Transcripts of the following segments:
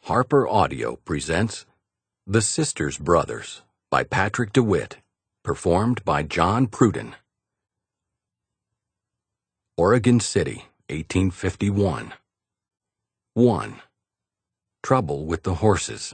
Harper Audio presents The Sisters Brothers by Patrick DeWitt, performed by John Pruden. Oregon City, 1851. 1. Trouble with the Horses.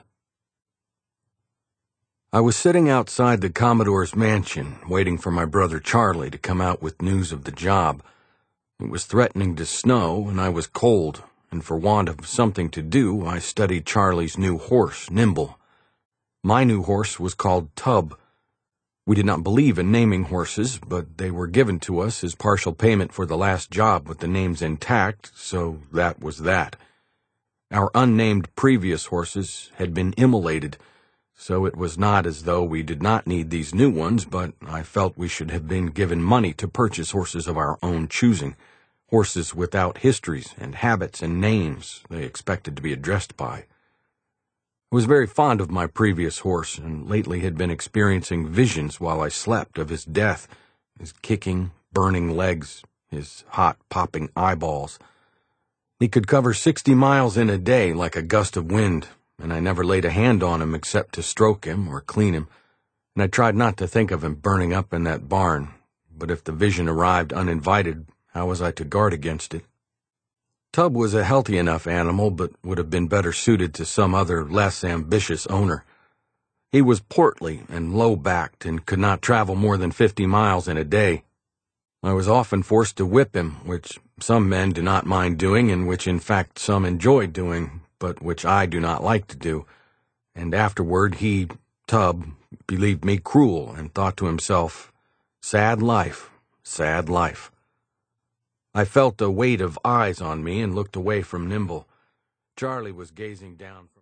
I was sitting outside the Commodore's mansion, waiting for my brother Charlie to come out with news of the job. It was threatening to snow, and I was cold, and for want of something to do, I studied Charlie's new horse, Nimble. My new horse was called Tub. We did not believe in naming horses, but they were given to us as partial payment for the last job with the names intact, so that was that. Our unnamed previous horses had been immolated, so it was not as though we did not need these new ones, but I felt we should have been given money to purchase horses of our own choosing, horses without histories and habits and names they expected to be addressed by. I was very fond of my previous horse, and lately had been experiencing visions while I slept of his death, his kicking, burning legs, his hot, popping eyeballs. He could cover 60 miles in a day like a gust of wind, and I never laid a hand on him except to stroke him or clean him, and I tried not to think of him burning up in that barn, but if the vision arrived uninvited, how was I to guard against it? Tub was a healthy enough animal, but would have been better suited to some other, less ambitious owner. He was portly and low-backed and could not travel more than 50 miles in a day. I was often forced to whip him, which some men do not mind doing and which in fact some enjoy doing, but which I do not like to do, and afterward he, Tub, believed me cruel and thought to himself, "Sad life, sad life." I felt a weight of eyes on me and looked away from Nimble. Charlie was gazing down from